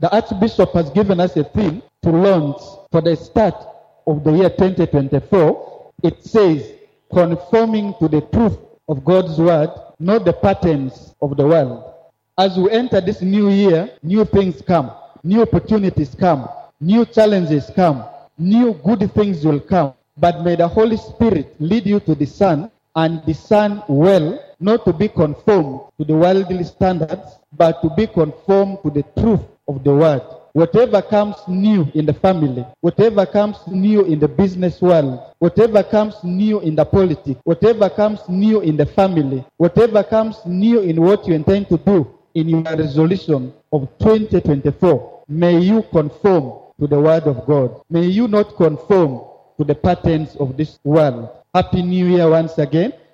The Archbishop has given us a theme to launch for the start of the year 2024. It says, conforming to the truth of God's word, not the patterns of the world. As we enter this new year, new things come, new opportunities come, new challenges come, new good things will come. But may the Holy Spirit lead you to discern and discern well, not to be conformed to the worldly standards, but to be conformed to the truth of the word. Whatever comes new in the family, whatever comes new in the business world, whatever comes new in the politics, whatever comes new in the family, whatever comes new in what you intend to do in your resolution of 2024, may you conform to the word of God. May you not conform to the patterns of this world. Happy New Year once again.